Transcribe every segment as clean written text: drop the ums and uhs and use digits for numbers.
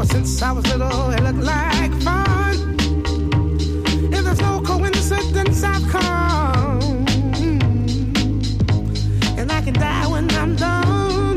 Ever since I was little, it looked like fun. If there's no coincidence, I've come. And I can die when I'm done.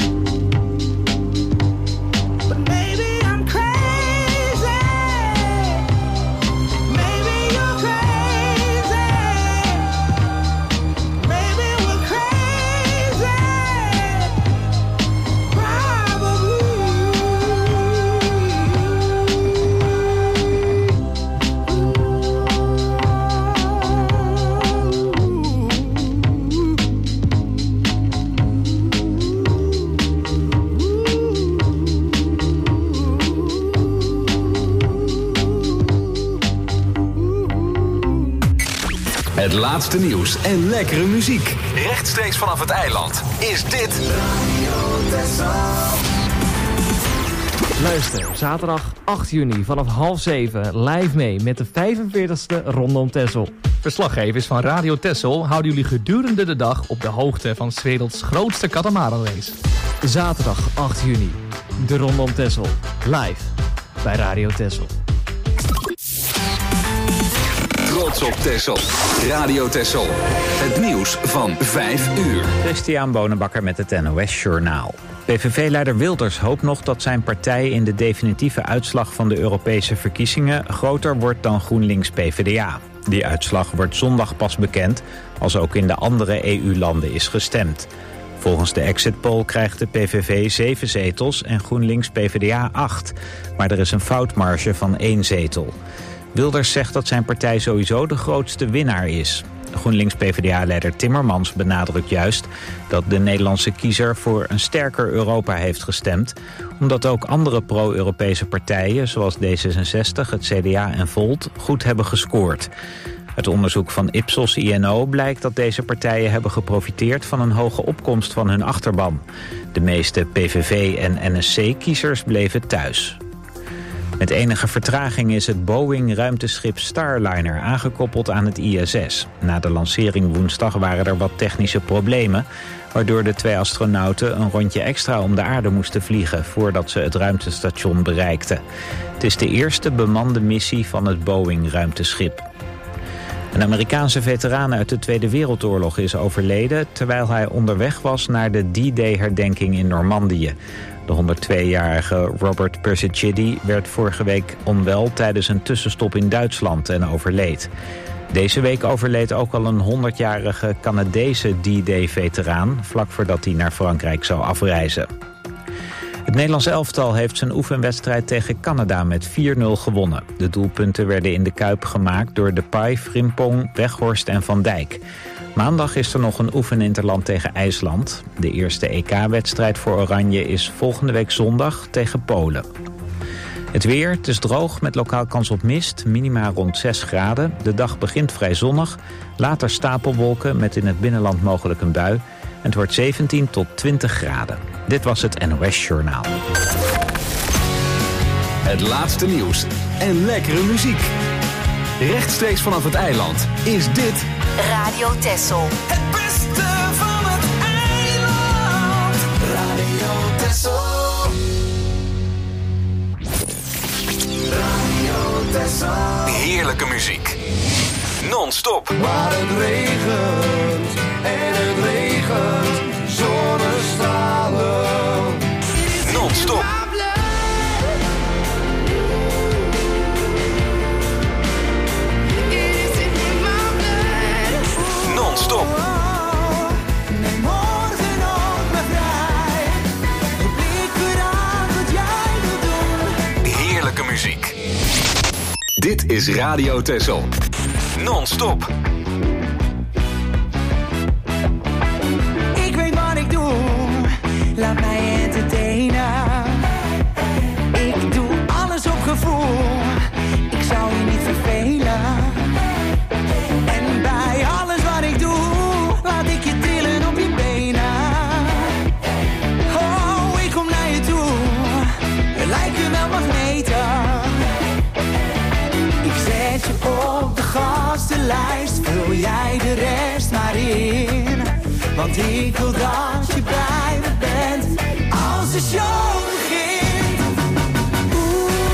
Het laatste nieuws en lekkere muziek. Rechtstreeks vanaf het eiland is dit Radio Texel. Luister, zaterdag 8 juni vanaf 6:30 live mee met de 45ste Ronde om Texel. Verslaggevers van Radio Texel houden jullie gedurende de dag op de hoogte van 's werelds grootste katamaranrace. Zaterdag 8 juni, de Ronde om Texel. Live bij Radio Texel. Trots op Texel. Radio Texel. Het nieuws van 5 uur. Christian Bonenbakker met het NOS Journaal. PVV-leider Wilders hoopt nog dat zijn partij in de definitieve uitslag van de Europese verkiezingen groter wordt dan GroenLinks-PVDA. Die uitslag wordt zondag pas bekend, als ook in de andere EU-landen is gestemd. Volgens de exit poll krijgt de PVV 7 zetels en GroenLinks-PVDA 8. Maar er is een foutmarge van 1 zetel. Wilders zegt dat zijn partij sowieso de grootste winnaar is. GroenLinks-PVDA-leider Timmermans benadrukt juist dat de Nederlandse kiezer voor een sterker Europa heeft gestemd, omdat ook andere pro-Europese partijen, zoals D66, het CDA en Volt, goed hebben gescoord. Uit onderzoek van Ipsos INO blijkt dat deze partijen hebben geprofiteerd van een hoge opkomst van hun achterban. De meeste PVV- en NSC-kiezers bleven thuis. Met enige vertraging is het Boeing-ruimteschip Starliner aangekoppeld aan het ISS. Na de lancering woensdag waren er wat technische problemen, waardoor de 2 astronauten een rondje extra om de aarde moesten vliegen voordat ze het ruimtestation bereikten. Het is de eerste bemande missie van het Boeing-ruimteschip. Een Amerikaanse veteraan uit de Tweede Wereldoorlog is overleden terwijl hij onderweg was naar de D-Day-herdenking in Normandië. De 102-jarige Robert Persicidi werd vorige week onwel tijdens een tussenstop in Duitsland en overleed. Deze week overleed ook al een 100-jarige Canadese D-Day-veteraan, vlak voordat hij naar Frankrijk zou afreizen. Het Nederlandse elftal heeft zijn oefenwedstrijd tegen Canada met 4-0 gewonnen. De doelpunten werden in de Kuip gemaakt door Depay, Frimpong, Weghorst en Van Dijk. Maandag is er nog een oefeninterland tegen IJsland. De eerste EK-wedstrijd voor Oranje is volgende week zondag tegen Polen. Het weer, het is droog met lokaal kans op mist, minima rond 6 graden. De dag begint vrij zonnig, later stapelwolken met in het binnenland mogelijk een bui. En het wordt 17 tot 20 graden. Dit was het NOS Journaal. Het laatste nieuws en lekkere muziek. Rechtstreeks vanaf het eiland is dit Radio Texel. Het beste van het eiland. Radio Texel. Radio Texel. Heerlijke muziek. Non-stop. Waar het regent en het regent. Zonnestralen. Non-stop. Non-stop. Neem morgen ook maar vrij. Ik blik weer aan wat jij wilt doen. Heerlijke muziek. Dit is Radio Texel. Non-stop. Ik weet wat ik doe. Laat mij entertainen. Ik doe alles op gevoel. Ik zou je niet vervelen. En bij alles wat ik doe, laat ik je trillen op je benen. Oh, ik kom naar je toe. We lijken wel magneten. Ik zet je op de gastenlijst. Vul jij de rest maar in. Want ik wil dat je bij me bent als de show begint. Oeh.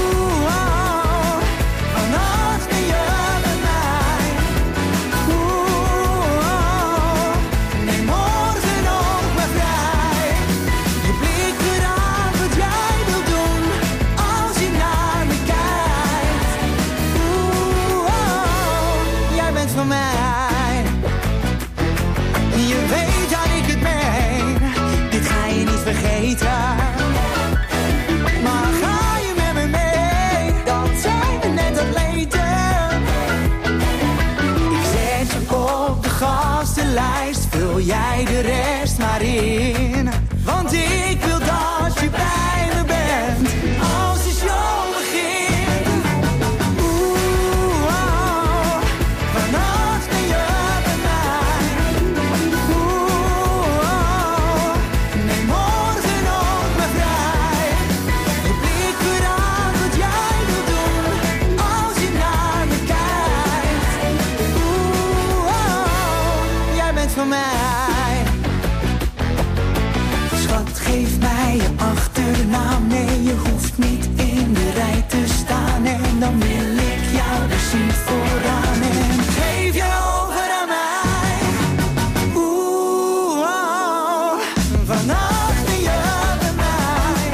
Schat, geef mij je achternaam. Nee, je hoeft niet in de rij te staan. En dan wil ik jou er zien vooraan. En geef je over aan mij. Oeh, oh, vannacht ben je bij mij.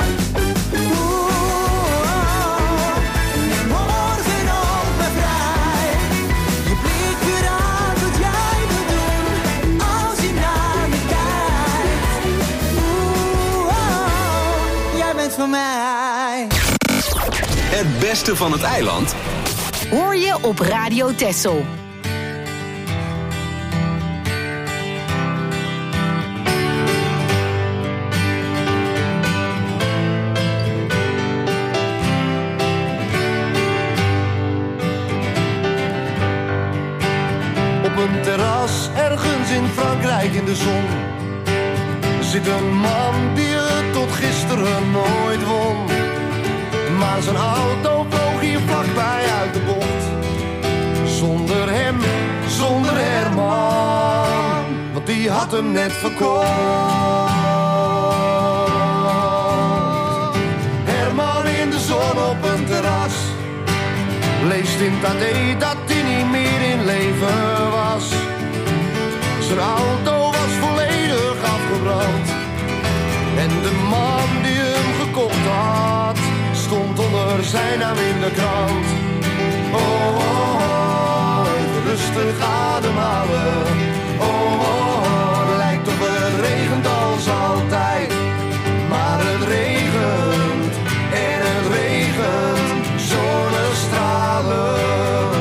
Oeh, oh, en morgen ook maar vrij. Je blik verraadt wat jij wil doen als je naar me kijkt. Oeh, oh, jij bent van mij. Het beste van het eiland Hoor je op Radio Texel. Op een terras ergens in Frankrijk in de zon zit een man die het tot gisteren nooit won. Maar zijn auto vloog hier vlakbij uit de bocht. Zonder hem, zonder Herman, want die had hem net verkocht. Herman in de zon op een terras leest in het AD dat hij niet meer in leven was. Zijn auto was volledig afgebrand en de man die hem gekocht had stond onder zijn naam in de krant. Oh, oh, oh, even rustig ademhalen. Oh, oh, oh, lijkt op het regent als altijd. Maar het regent en het regent, zonnestralen.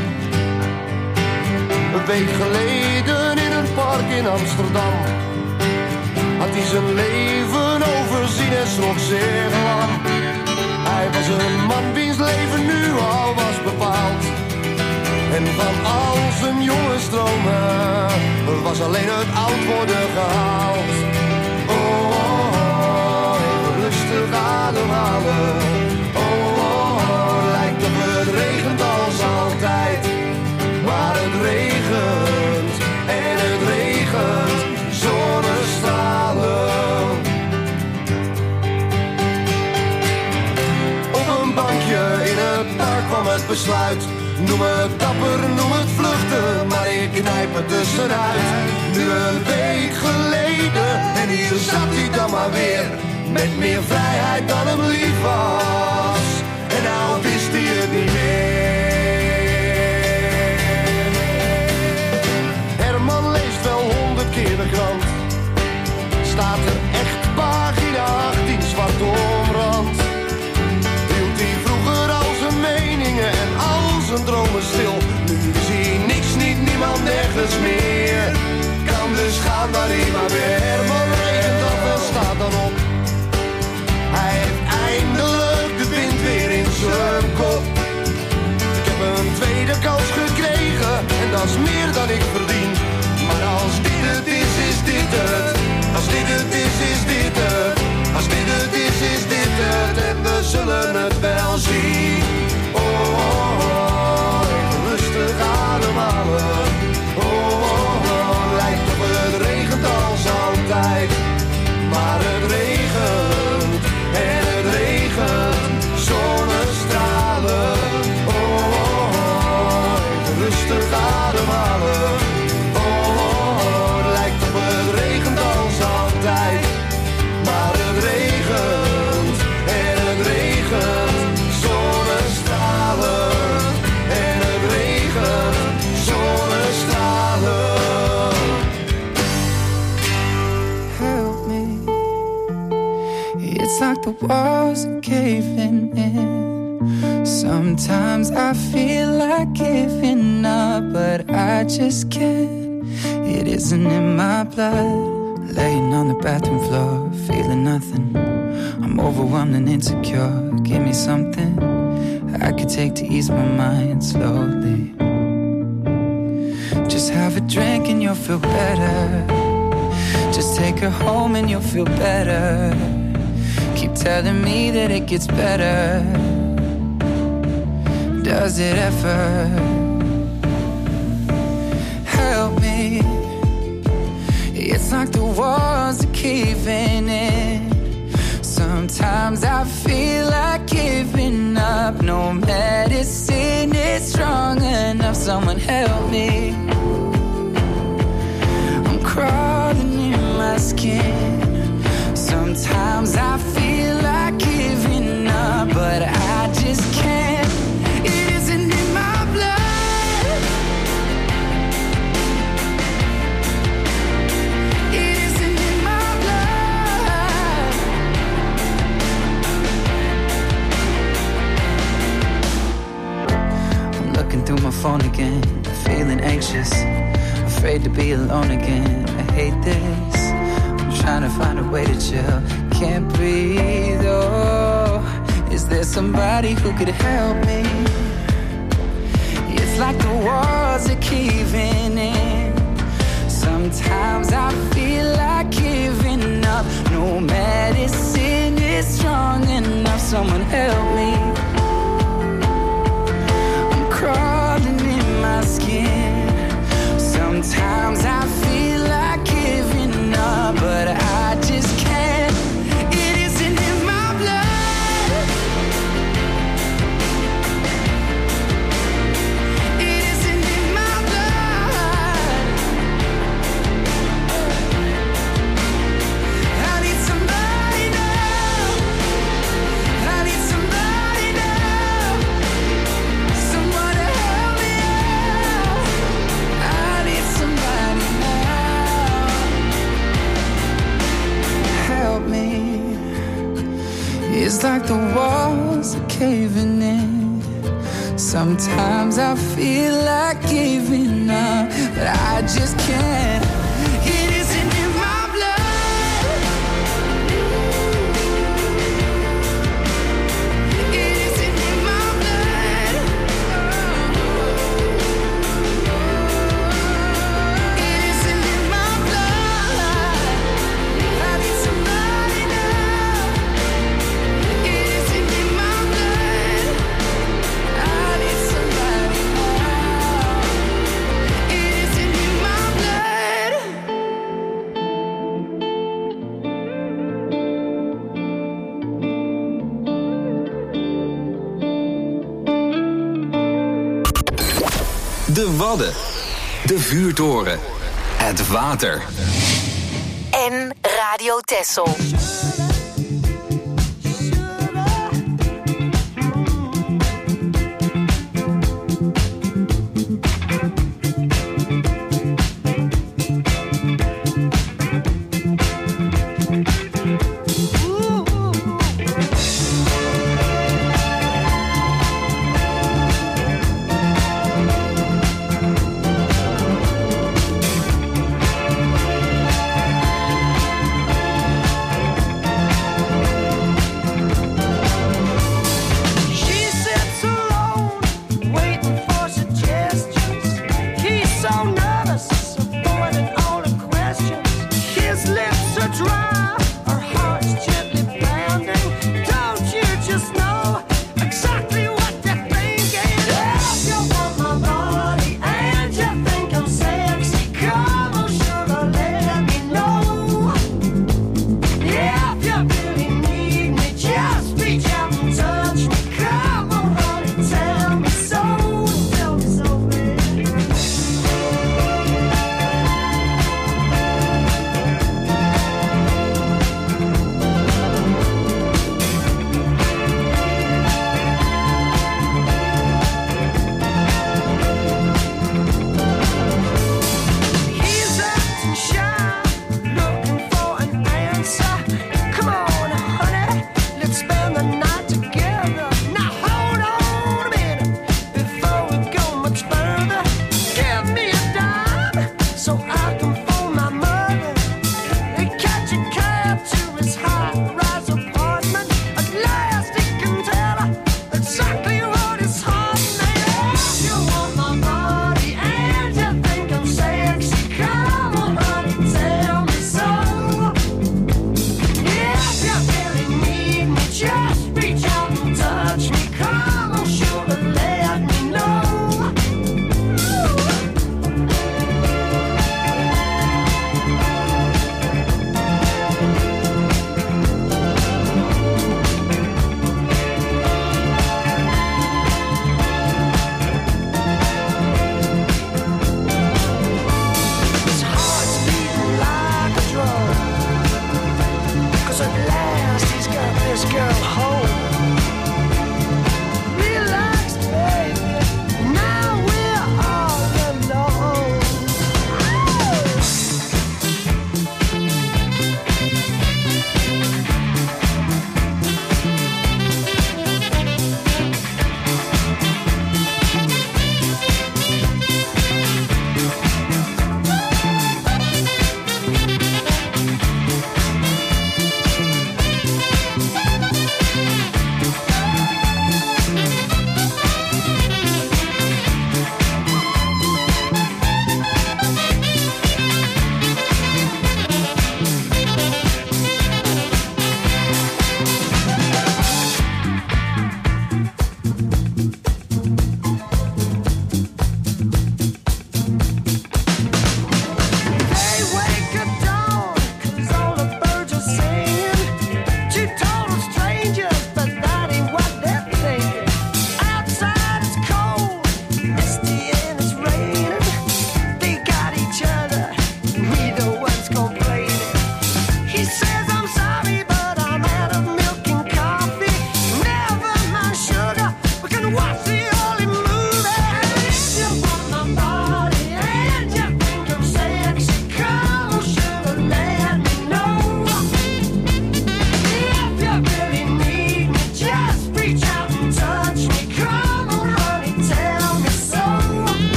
Een week geleden in een park in Amsterdam had hij zijn leven overzien en schrok zeer lang. Hij was een man wiens leven nu al was bepaald. En van al zijn jonge stromen was alleen het oud worden gehaald. Oh, oh, oh, even rustig ademhalen. Oh, oh, oh, lijkt op het regent als altijd. Maar het regent en het regent, zonnestralen. In het park kwam het besluit. Noem het dapper, noem het vluchten, maar ik knijp het tussenuit. Nu een week geleden en hier zat hij dan maar weer. Met meer vrijheid dan hem lief was. En nou wist hij het niet meer. Herman leest wel 100 keer de krant. Staat er echt pagina 18 zwart omrand. En al zijn dromen stil. Nu is hij niks, niet niemand, nergens meer. Kan dus gaan waar hij maar weer. Herman regent af en staat dan op. Hij heeft eindelijk de wind weer in zijn kop. Ik heb een tweede kans gekregen en dat is meer dan ik verdien. Maar als dit het is, is dit het. Als dit het is, is dit het. Als dit het is, is dit het. En we zullen het wel zien. Oh, oh, oh, even rustig ademhalen. Oh, oh, oh, lijkt op het regent als altijd. Maar het regent en het regent, zonnestralen. Oh, oh, oh, even rustig ademhalen. Oh, oh, oh, lijkt op het regent als altijd. Maar het regent en het regent, zonnestralen. En het regent, zonnestralen. Help me. It's like the walls are caving in. Sometimes I feel like giving up, but I just can't. It isn't in my blood. Laying on the bathroom floor, feeling nothing. I'm overwhelmed and insecure. Give me something I could take to ease my mind slowly. Just have a drink and you'll feel better. Just take her home and you'll feel better. Keep telling me that it gets better. Does it ever? Help me. It's like the walls are caving in. Sometimes I feel like giving up. No medicine is strong enough. Someone help me. I'm crawling in my skin. Sometimes I feel like giving up, but I just can't. It isn't in my blood. It isn't in my blood. I'm looking through my phone again, feeling anxious, afraid to be alone again. I hate this. I'm trying to find a way to chill. Can't breathe, oh. Is there somebody who could help me? It's like the walls are caving in. Sometimes I feel like giving up. No medicine is strong enough. Someone help me. I'm crawling in my skin. Sometimes I feel like giving up, but I just can't. It isn't in my blood. It isn't in my blood. I need somebody now. I need somebody now. Someone to help me out. I need somebody now. Help me. It's like the walls are caving in. Sometimes I feel like giving up, but I just can't. It isn't in my blood. It isn't in my blood. It isn't in my blood. I need somebody now. It isn't in my blood. I need somebody now. It isn't in my blood. De Wadden. De vuurtoren. Het water. En Radio Texel. She sits alone, waiting for suggestions. He's so nervous, avoiding all the questions. His lips are dry,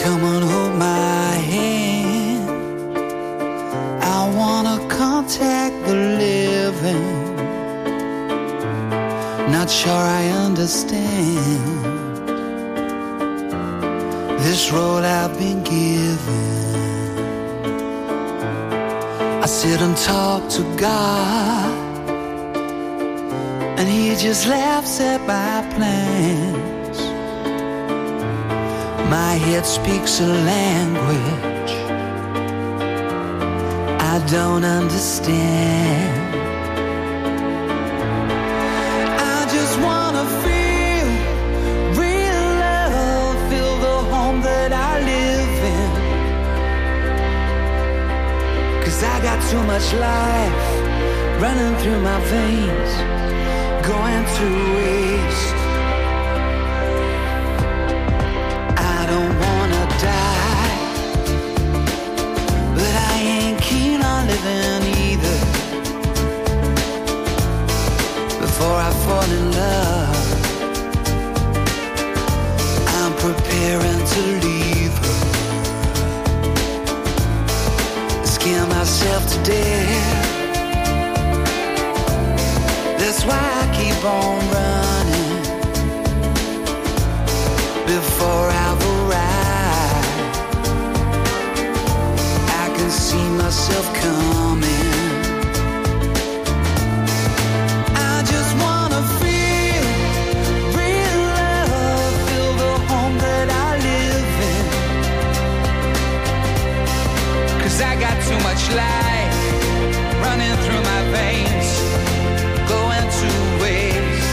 Come on, hold my hand. I wanna contact the living. Not sure I understand this road I've been given. I sit and talk to God, and He just laughs at my plans. My head speaks a language I don't understand. I just wanna feel real love, feel the home that I live in. 'Cause I got too much life running through my veins, going to waste. I don't wanna die, but I ain't keen on living either. Before I fall in love, I'm preparing to leave her. Scare myself to death. That's why I keep on running. Before I've arrived, I can see myself coming. I just wanna feel real love, feel the home that I live in. 'Cause I got too much life running through my veins, going to waste.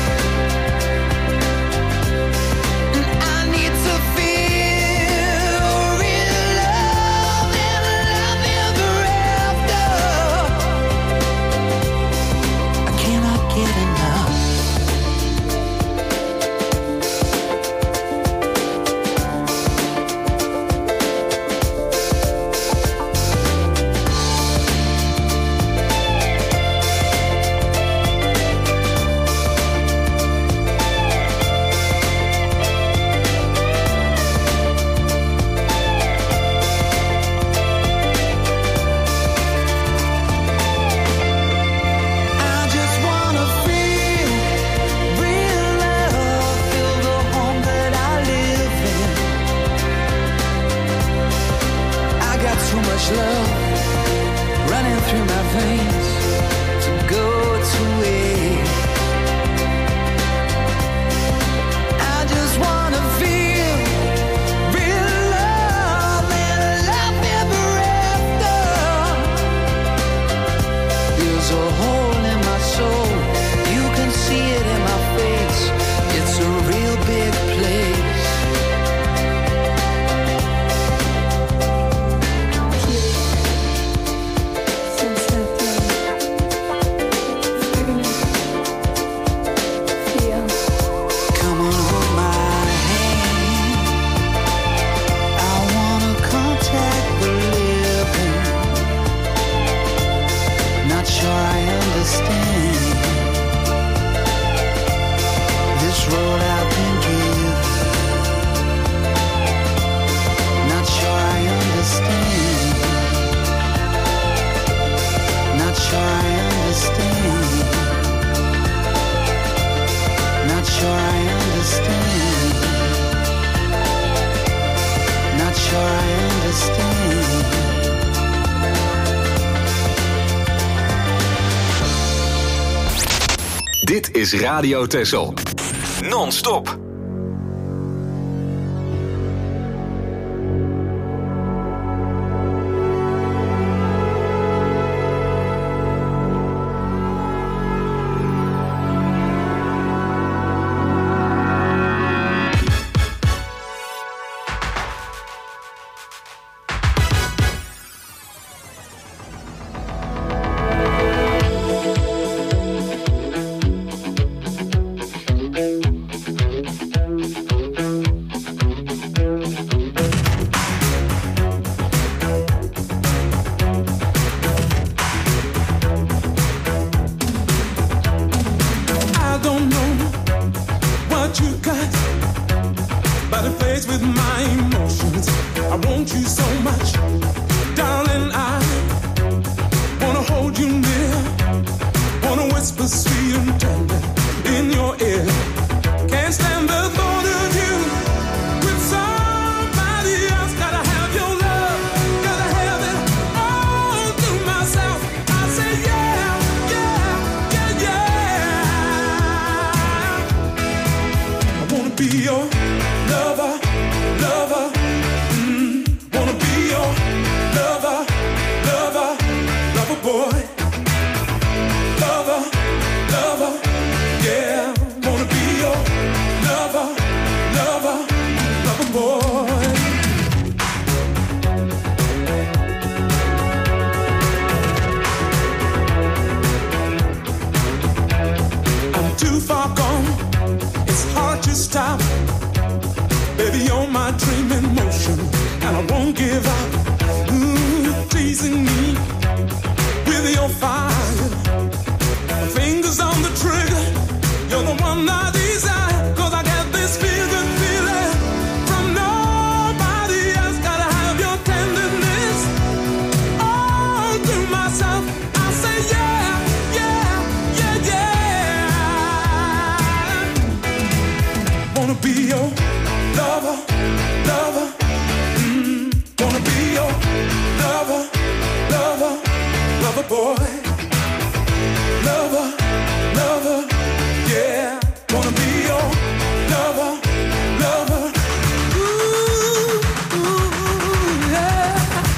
And I need to feel real love and love ever after. I cannot get enough. I just wanna feel real love, feel the home that I live in. I got too much love running through my veins to go to waste. I just wanna feel real love and love ever after. There's a hole in my soul, you can see it in my face. It's a real big place. Come on, hold my hand. I wanna contact the living. Not sure I understand this road I've been given. Not sure I understand. Not sure I understand. Not sure I understand. Not sure I understand. Dit is Radio Texel. Non-stop. want you so much, darling. I wanna hold you near, wanna whisper sweet and tender in your ear. Can't stand the thought of you with somebody else. Gotta have your love, gotta have it all to myself. I say yeah, yeah, yeah, yeah. I wanna be your lover, lover. Wanna be your lover, lover, lover boy. Lover, lover, yeah. Wanna be your lover, lover, lover boy. I'm too far gone, it's hard to stop. Baby, you're my dream in motion, and I won't give up. Teasing me with your fire, fingers on the trigger. You're the one I desire, 'cause I got this feeling from nobody else. Gotta have your tenderness all to myself. I say yeah, yeah, yeah, yeah. Wanna be your lover, lover. Wanna be your lover, lover, lover boy. Lover, lover, yeah. Wanna be your lover, lover. Ooh, ooh, yeah.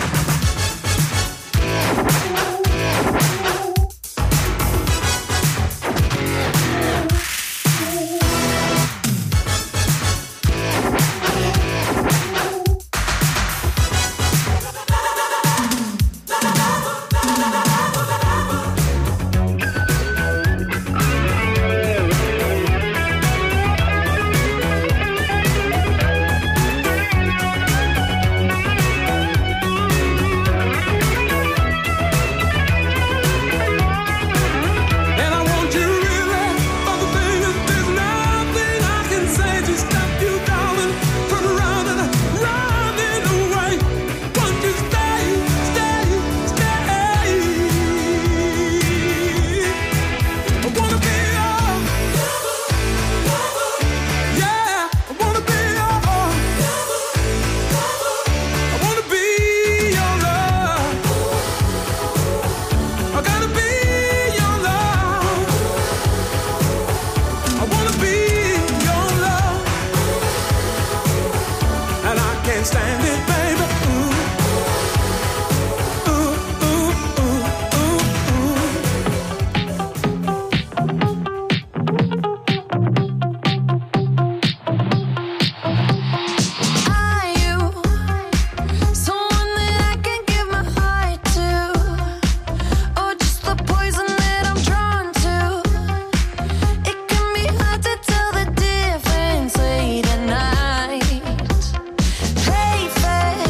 Stand it, baby. Ooh, ooh, ooh, ooh, ooh, Are you someone that I can give my heart to, or just the poison that I'm drawn to? It can be hard to tell the difference late at night. Pray fast.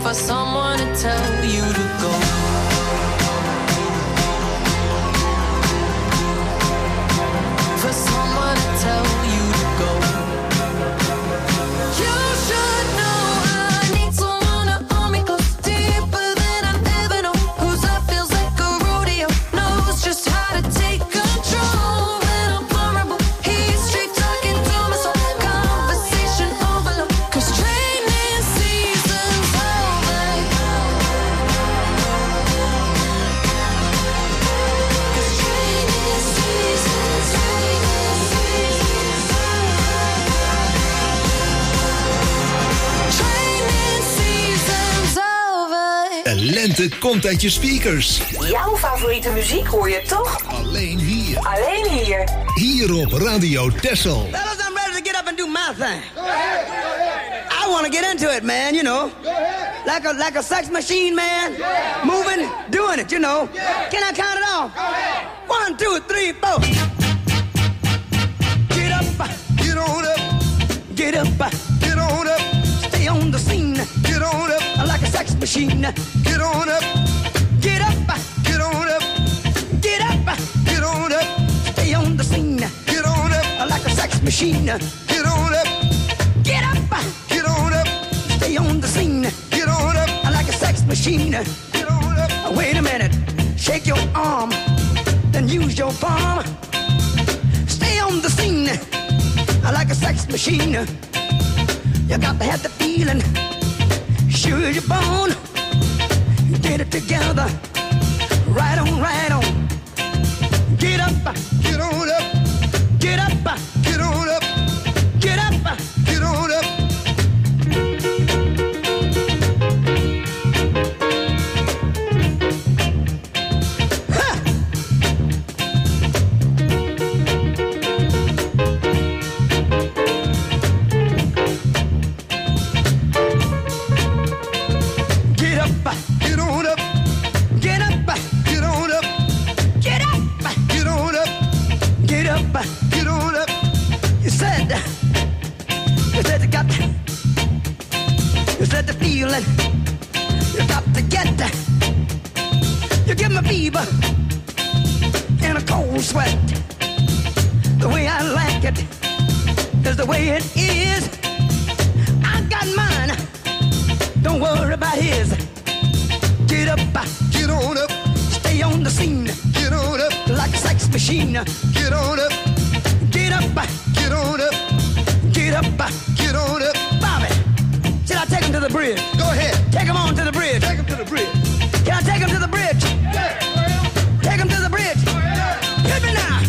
for someone to tell you to go. For someone to tell you to go. You should know I need someone to hold me close, deeper than I ever know. Whose love feels like a rodeo, knows just how to take control. When I'm vulnerable, he's straight talking to my soul. Conversation overload, 'cause training season's over. 'Cause training season's over. De lente komt uit je speakers. Jouw favoriete muziek hoor je toch? Alleen hier. Alleen hier. Hier op Radio Texel. Fellas, I'm ready to get up and do my thing. I want to get into it, man, you know. Like a sex machine, man. Moving, doing it, you know. Can I count it off? 1, 2, 3, 4. Get up, get on up. Get up, get on up. Stay on the scene. Get on up. Like a sex machine. Get on up. Get up, get on up. Get up, get on up. Stay on the scene. Get on up. Like a sex machine. Get on up. Get up, get on up. Stay on the scene. Get on up. Like a sex machine. Get on up. Wait a minute. Shake your arm. Then use your palm. Stay on the scene. Like a sex machine. You got to have the feeling. Sure you're born. Get it together. Right on, right on. Get up, get on up. Get up, get on up. Get up, get on up. Ha! Get up, get on up. Get up, get on up. Get up, get on up. Get up, get on up. You said you got the feeling. You got to get that. You give me fever and a cold sweat. The way I like it is the way it is. I got mine. Don't worry about his. Get up, get on up. Stay on the scene. Get on up. Like a sex machine. Get on up. Get up, get on up. Get up, get on up. Bobby, should I take him to the bridge? Go ahead. Take him on to the bridge. Take him to the bridge. Can I take him to the bridge? Yeah. Take him to the bridge. Hit me now.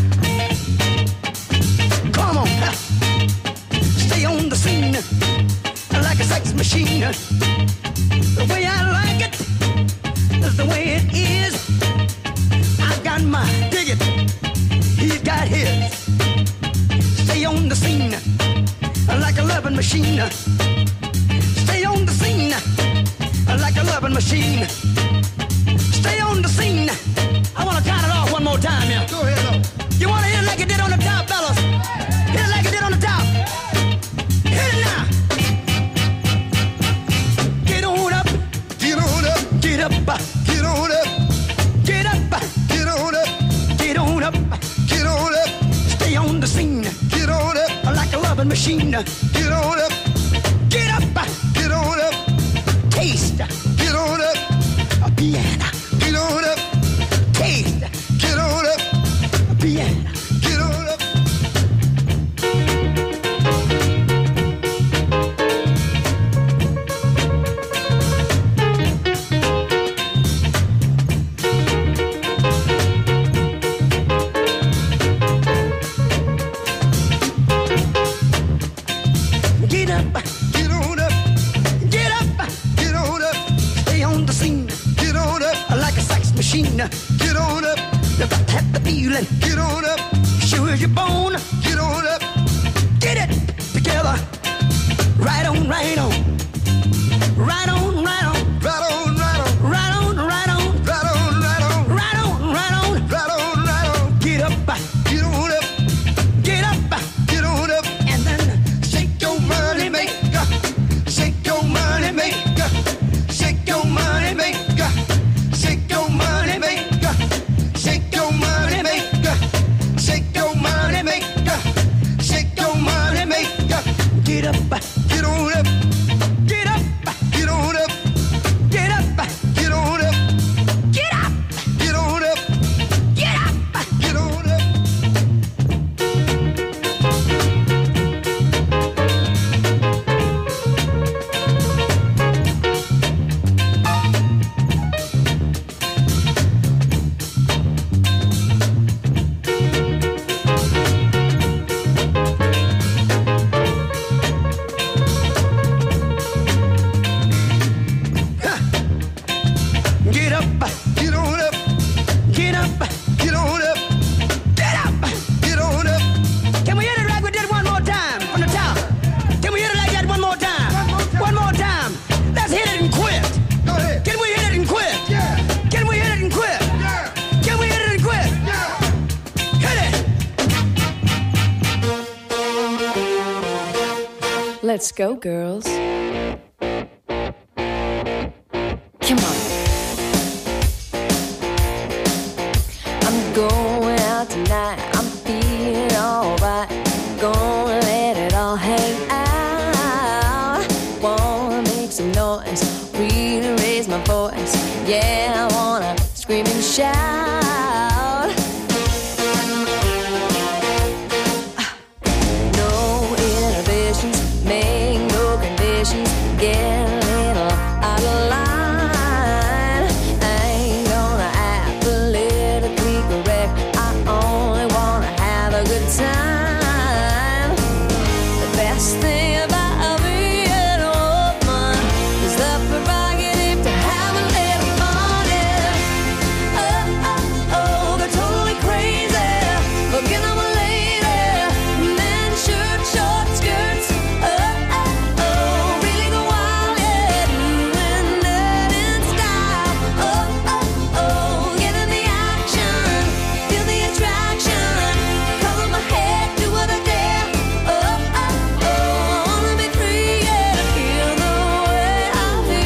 Come on. Stay on the scene. Like a sex machine. The way I like it is the way it is. I've got mine. Dig it. He's got his. Stay on the scene. Like a loving machine. Stay on the scene. Like a loving machine. Stay on the scene. I want to count it off one more time, yeah. Go ahead. You want to hit it like it did on the top, fellas? Hit it like it did on the top. Hit it now. Get on up. Get on up. Get up. Get on up. Get up. Get on up. Get on up. Get on up. Stay on the scene. Get on up. Like a loving machine. Get on up. Get up. Get on up. Taste. Get on up. A piano. Get on up. Taste. Get on up. A piano. Get on up. Get up, get on up, get up, get on up. Stay on the scene, get on up. Like a sex machine, get on up. You got to have the feeling, get on up. Sure as you're born, get on up. Get it together, right on, right on. Right on, right on, right on, right on, right on, right on, right on, right on, right on, right on, right on, right on. Get up, get on up, get up, get on up, and then shake your money maker, shake your money maker, shake Let's go, girls. Come on. I'm going out tonight. I'm feeling alright. Gonna let it all hang out. Wanna make some noise, really raise my voice. Yeah, I wanna scream and shout. No inhibitions, make no conditions. Get a little out of line. I ain't gonna act politically correct. I only wanna have a good time. The best thing about being a woman is the prerogative to have a little fun. Yeah. Oh, oh, oh, they're totally crazy. Looking at my lady. Men, shirt, short skirts. Oh, oh, oh, really go wild. Yeah, doing that in style. Oh, oh, oh, get in the action. Feel the attraction. Color my head, do what I dare. Oh, oh, oh, I wanna be free, yeah, to feel the way I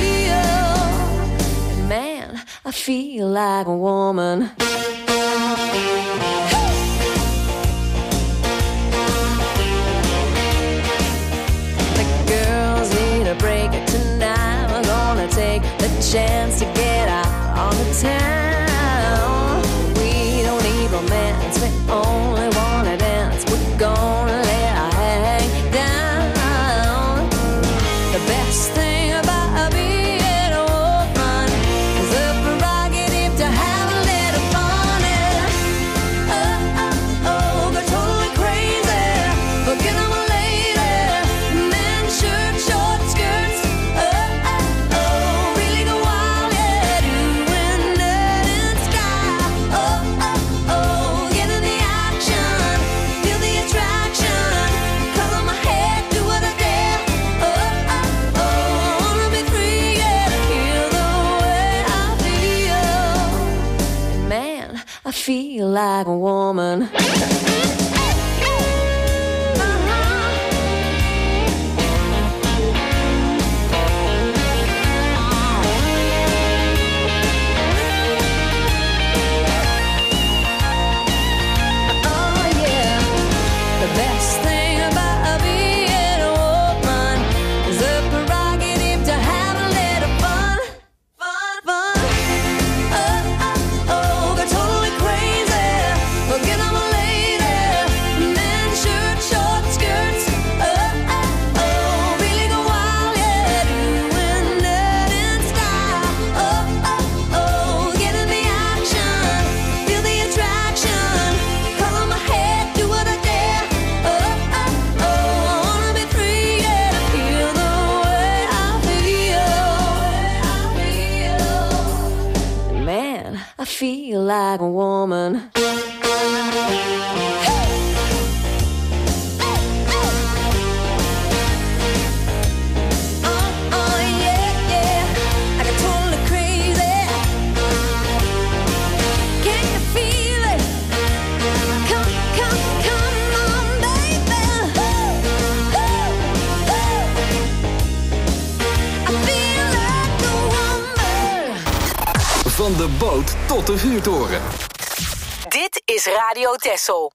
feel. Man, I feel like a woman. The girls need a break tonight. We're gonna take the chance to get out on the town. We don't need romance, we only wanna dance. We're gonna let our hang down. The best thing about being a woman is the prerogative to have a little fun. Yeah. Oh, oh, oh, they're totally crazy. Looking at my lady. Men, shirt, short skirts. Oh, oh, oh, really go wild. Yeah, doing that in style. Oh, oh, oh, get in the action. Feel the attraction. Color my head, do what I dare. Oh, oh, oh, I wanna be free, yeah, to feel the way I feel. Man, I feel like a woman. Oh yeah, the best thing about being a woman is the prerogative to have a little fun, fun, fun. Oh, oh, oh, they're totally crazy. Looking at my lady. Men, shirt, short skirts. Oh, oh, oh, really go wild, yeah, doing that in style. Oh, oh, oh, get in the action. Feel the attraction. Color my head, do what I dare. Oh, oh, oh, I wanna be free, yeah, to feel the way I feel. Man, I feel like a woman. Oh, yeah, yeah, I got totally crazy. Can you feel it? Come, come, come on, baby. I feel like a woman. Van de boot tot de vuurtoren. Dit is Radio Texel.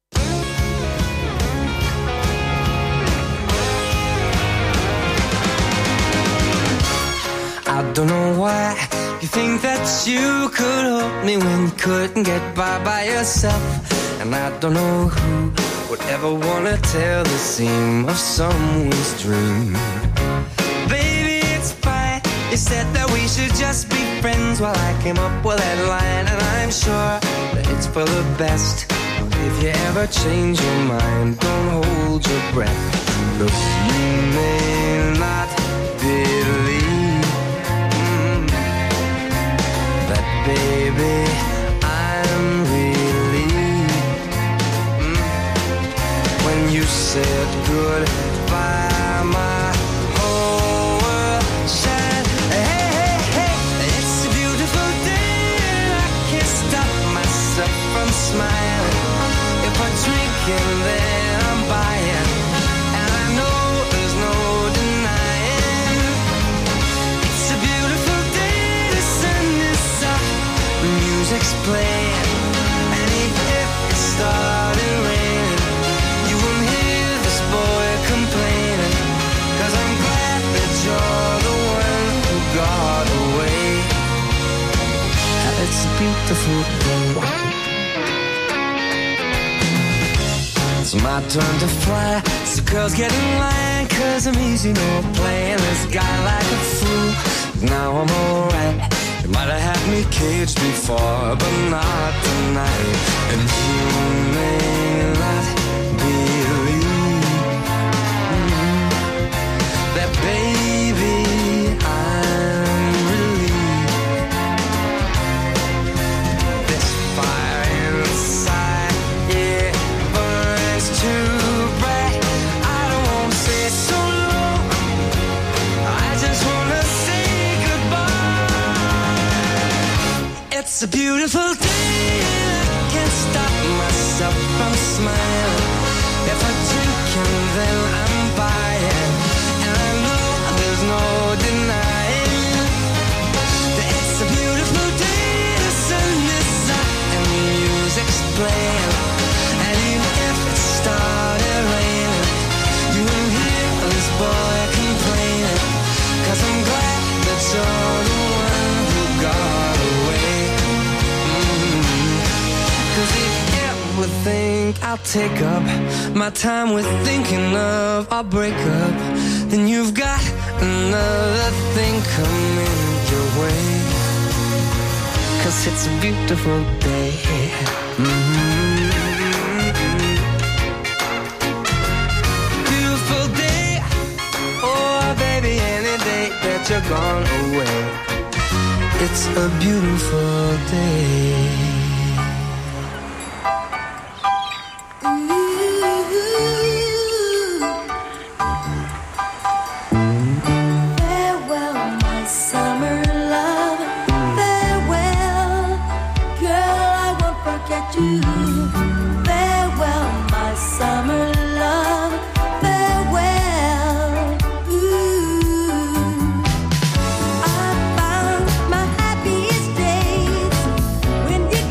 I don't know why you think that you could help me when you couldn't get by yourself. And I don't know who would ever wanna tell the seam of someone's dream. Baby, it's fine. You said that we should just be friends while I came up with that line. And I'm sure that it's for the best. If you ever change your mind, don't hold your breath. Look, you may not believe that, baby, I'm relieved when you said goodbye. My whole world shined. Hey, hey, hey, it's a beautiful day and I can't stop myself from smiling. If I'm drinking, then I'm buying, and I know there's no denying beautiful day. It's my turn to fly, so girls get in line, 'cause I'm easy, no playing this guy like a fool. Now I'm alright. You might have had me caged before, but not tonight. And you may not believe that, baby, I'm relieved. This fire inside, yeah, burns too bright. I don't want to say so long, I just want to say goodbye. It's a beautiful day, and I can't stop myself from smiling. If I drink and then I'm buying, and I know there's no denying that it's a beautiful day. The sun is up and the music's playing, and even if it started raining, you won't hear this boy complaining, 'cause I'm glad that you're the one who got away. 'Cause if you ever think I'll take up my time with thinking of our breakup, then you've got another thing coming your way. 'Cause it's a beautiful day. Beautiful day. Oh, baby, any day that you're gone away, it's a beautiful day. Farewell, my summer love. Farewell, girl, I won't forget you. Farewell, my summer love. Farewell. Ooh. I found my happiest days when you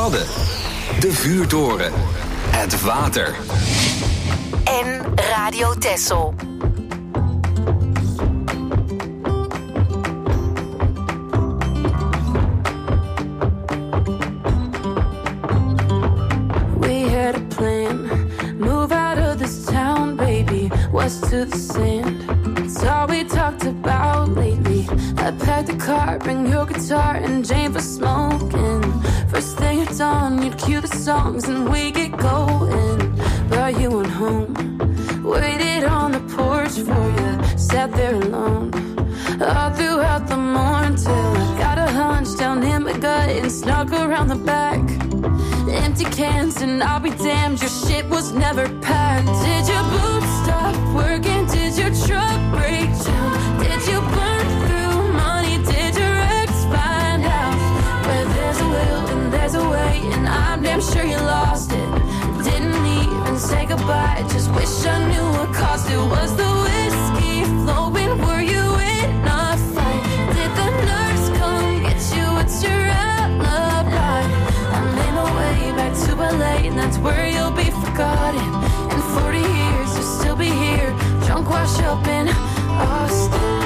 Wadden. De vuurtoren. Het water. En Radio Texel. We had a plan. Move out of this town, baby. West to the sand. It's all we talked about lately. I packed the car, bring your guitar and Jane for smoking. First thing at dawn, you'd cue the songs and we get going. But you went home, waited on the porch for you, sat there alone. All throughout the morning till I got a hunch down in my gut and snuck around the back. Empty cans and I'll be damned, your shit was never packed. Did your boots stop working? Did your truck break down? Did you burn through money? Did your ex find out? Where there's a will and there's a way, and I'm damn sure you lost it. Didn't even say goodbye, just wish I knew what caused it. Was the whiskey flowing? Were you in a fight? Did the nurse come get you? What's your alibi? I made my way back to LA, and that's where you'll be forgotten. In 40 years, you'll still be here, drunk, wash up in Austin.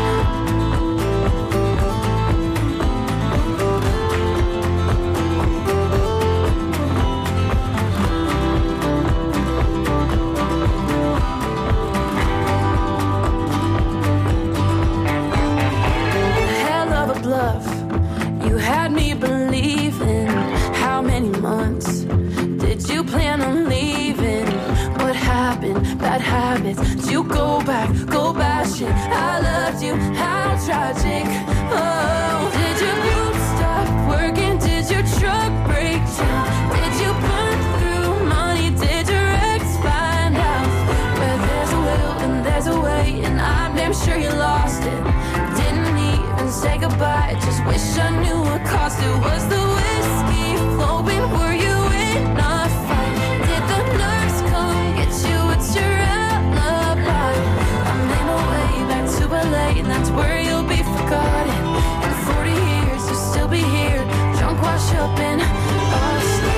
You had me believing. How many months did you plan on leaving? What happened? Bad habits. Did you go bashing? I loved you. How tragic. Oh, did your boots stop working? Did your truck break down? Did you burn through money? Did your ex find out? Where there's a will and there's a way, and I'm damn sure you lost it. Didn't even say goodbye, just wish I knew what caused it. Was the whiskey flowing? Were you in a fight? Did the nurse come get you? What's your alibi? I made my way back to LA, and that's where you'll be forgotten. In 40 years, you'll still be here, drunk, wash up in Austin.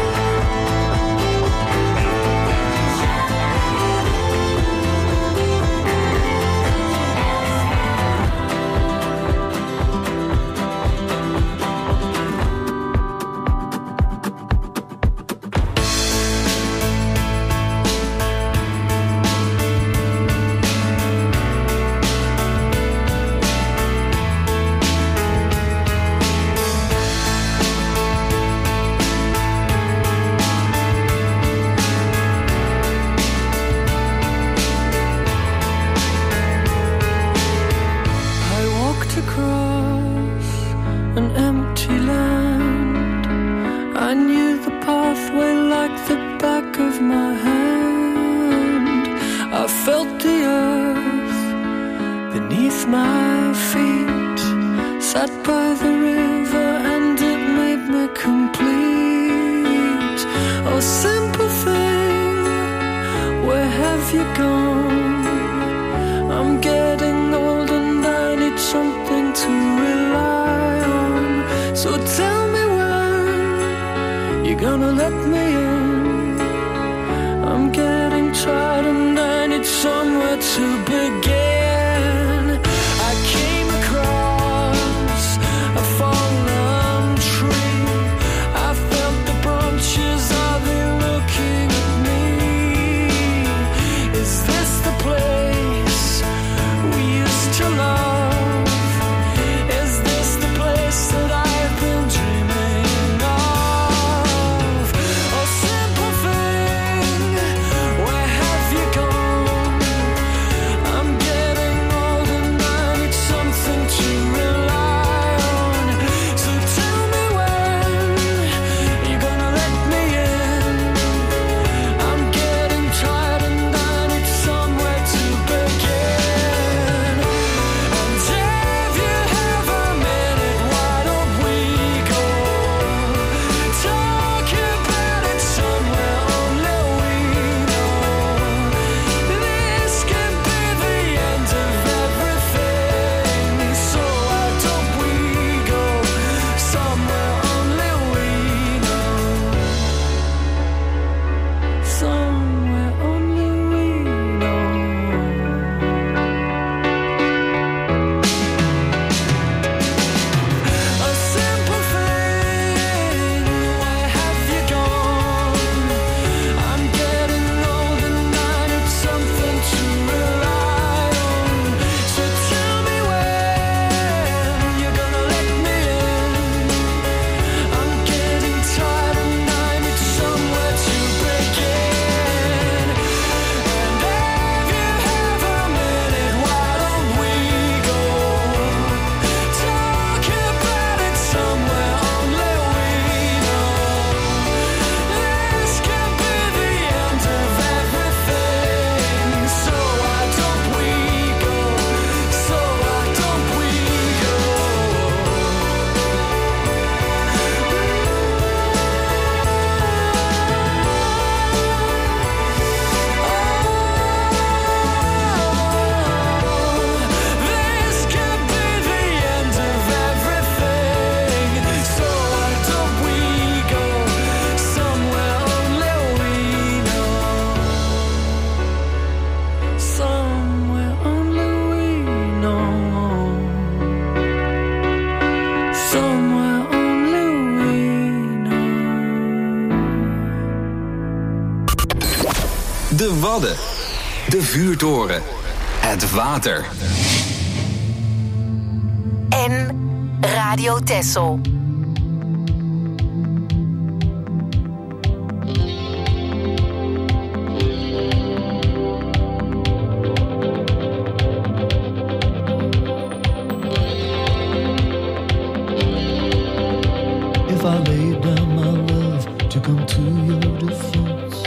Wadden. De vuurtoren. Het water. En Radio Texel. If I laid down my love to come to your defense,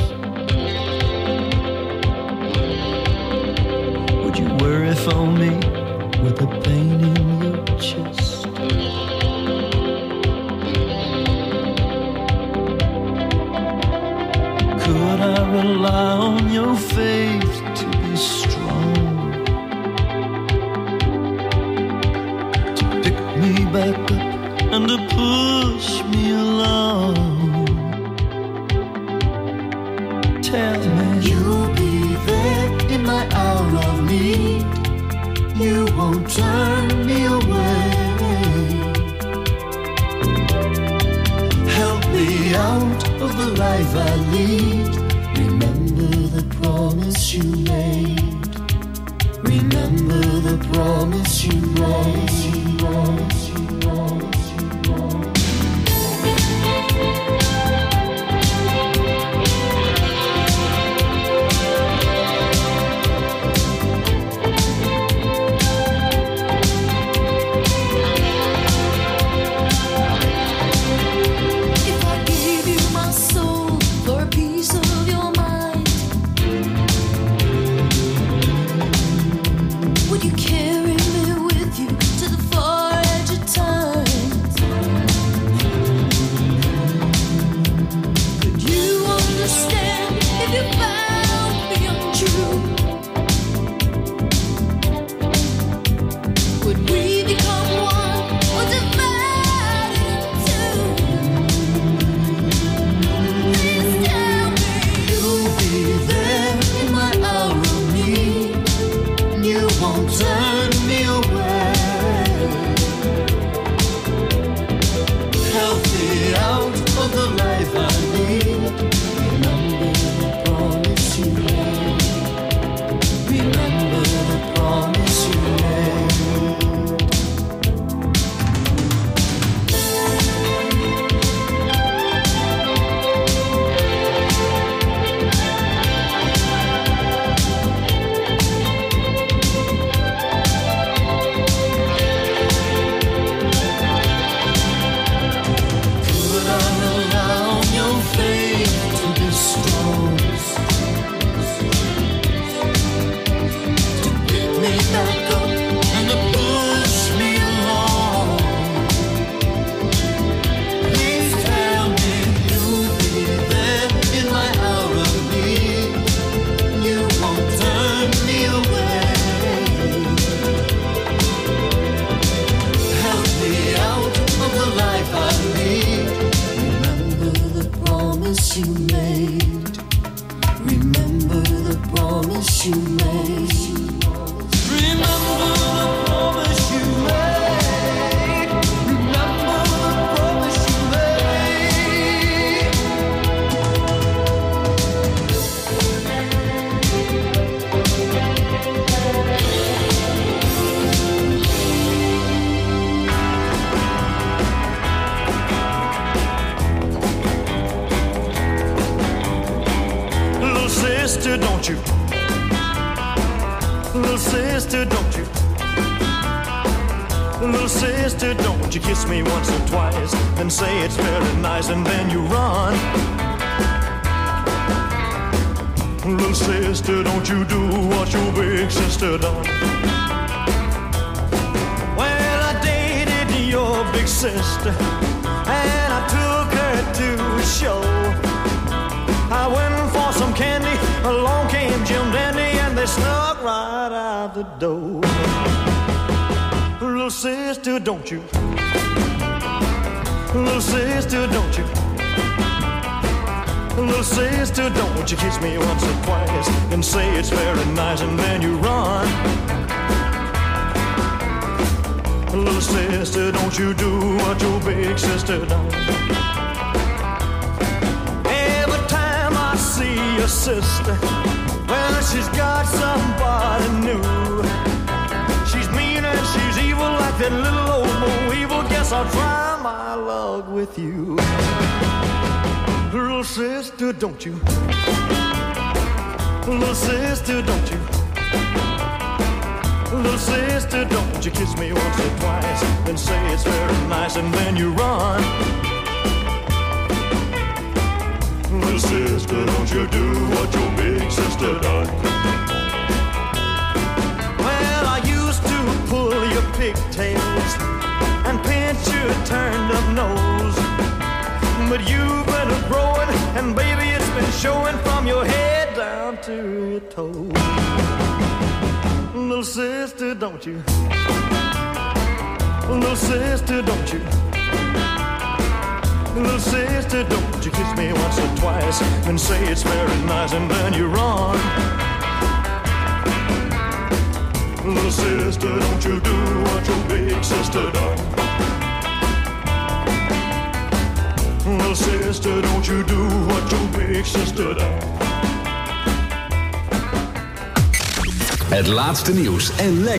would you worry for me with the pain in your chest? Could I rely on your faith to be strong, to pick me back up and to push me along? Tell me you'll be there in my hour of need. You won't turn me away. Help me out of the life I lead. Remember the promise you made. Remember the promise you made. Promise you made. And I took her to a show. I went for some candy, along came Jim Dandy, and they snuck right out the door. Little sister, don't you? Little sister, don't you? Little sister, don't you kiss me once or twice and say it's very nice and then you run. Little sister, don't you do what your big sister done. Every time I see your sister, Well, she's got somebody new. She's mean and she's evil like that little old Bo Evil. Guess I'll try my luck with you. Little sister, don't you? Little sister, don't you? Little sister, don't you kiss me once or twice, then say it's very nice and then you run. Little sister, don't you do what your big sister done. Well, I used to pull your pigtails and pinch your turned up nose, but you've been growing and baby it's been showing from your head down to your toes. Little sister, don't you? Little sister, don't you? Little sister, don't you kiss me once or twice and say it's very nice and then you run. Little sister, don't you do what your big sister done. Little sister, don't you do what your big sister done. Het laatste nieuws en